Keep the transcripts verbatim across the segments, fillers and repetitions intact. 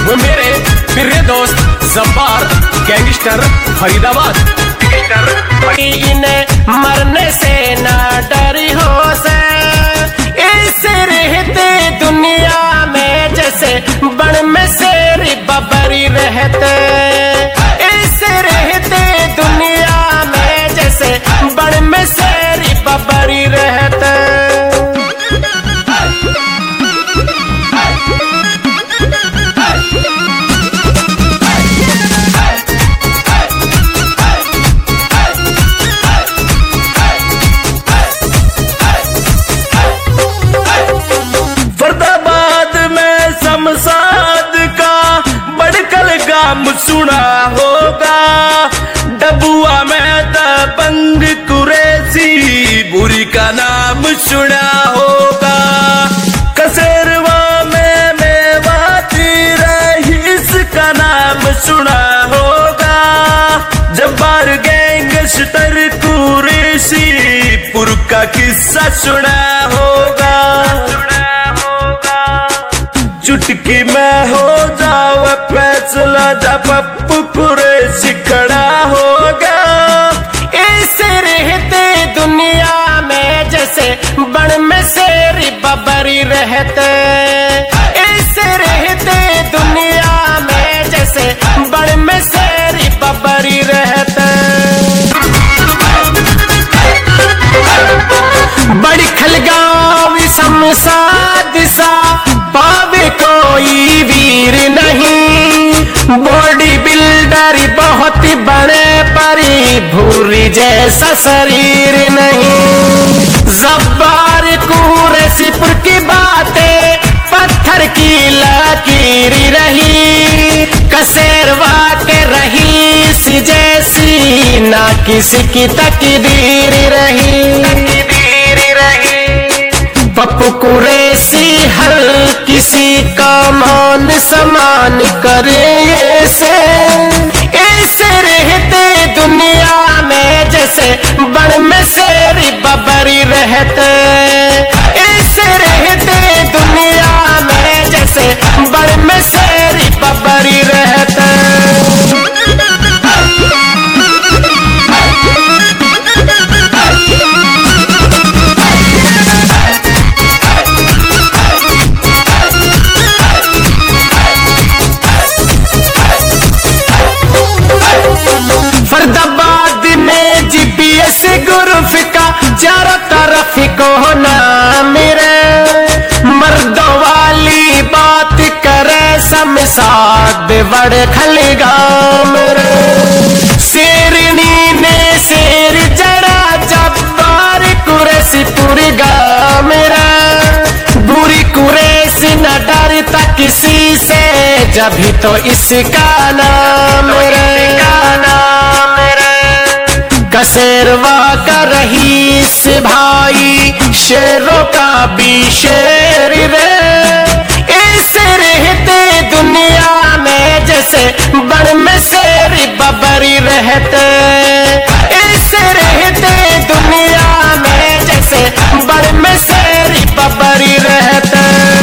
वो मेरे प्रिय दोस्त जब्बार गैंगस्टर फरीदाबाद। इन्हें मरने से ना डरी हो से, ऐसे रहते दुनिया में जैसे बड़ में शेरी बबरी रहते। ऐसे रहते दुनिया में जैसे बड़ में शेरी बबरी रहते। सुना होगा डबुआ में दबंग कुरैशी बुरी का नाम सुना होगा। कसेरवा में मेवाती रईस का नाम सुना होगा। जब्बार गैंगस्टर कुरैशी पुर का किस्सा सुना होगा। चुटकी में हो जाओ फैसला जब पप्पू कुरैशी खड़ा होगा। ऐसे रहते दुनिया में जैसे बड़ में शेरी बबरी रहते। ऐसे रहते दुनिया में जैसे बड़ में शेरी बबरी रहते। बड़ी खलगांव शमशाद सा पावे कोई वीर नहीं। बॉडी बिल्डर बहुत बड़े परी भूरी जैसा शरीर नहीं। जब्बार कुरैशीपुर की बातें पत्थर की लकीर रही। कसेरवा के रईस जैसी ना किसी की तकदीर रही। पप्पू कुरैशी हर किसी का मान सम्मान करे। ऐसे ऐसे रहते दुनिया में जैसे बड़ में शेरी बबरी रहते। ऐसे रहते दुनिया में जैसे बड़ में शेरी बबरी रहते। फरीदाबाद में जीपीएस ग्रुप का चारों तरफ को नाम मेरे। मर्दों वाली बात करे शमशाद बड़ खलगांव मेरे। शेरनी ने शेर जड़ा जब्बार कुरैशीपुर गाँव मेरा। बुरी कुरैशी न डरता किसी से जभी तो इसका नाम कसेरवा का रईस भाई शेरों का भी शेर रे। ऐसे रहते दुनिया में जैसे बड़ में शेरी बबरी रहते। ऐसे रहते दुनिया में जैसे बड़ में शेरी बबरी रहते।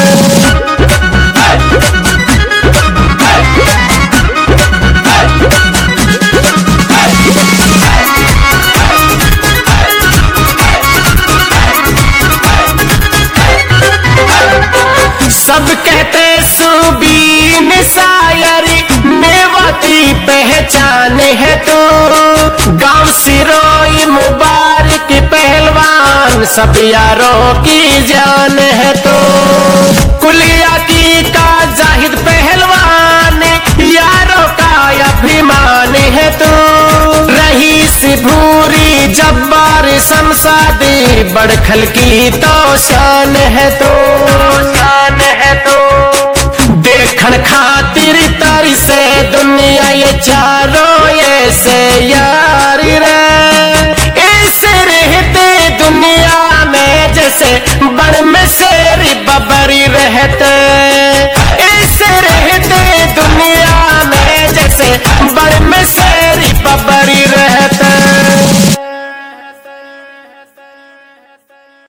सब कहते सुबीन शायरी मेवाती पहचान है तो। गांव सिरोई मुबारक पहलवान सब यारों की जान है तो। कुलिया की का जाहिद पहलवान यारों का अभिमान है तो। रईस भूरी जब्बार शमशादी बड़खल की तो शान है तो। शान है तो देखन खातिर तारी से दुनिया ये चारों ऐसे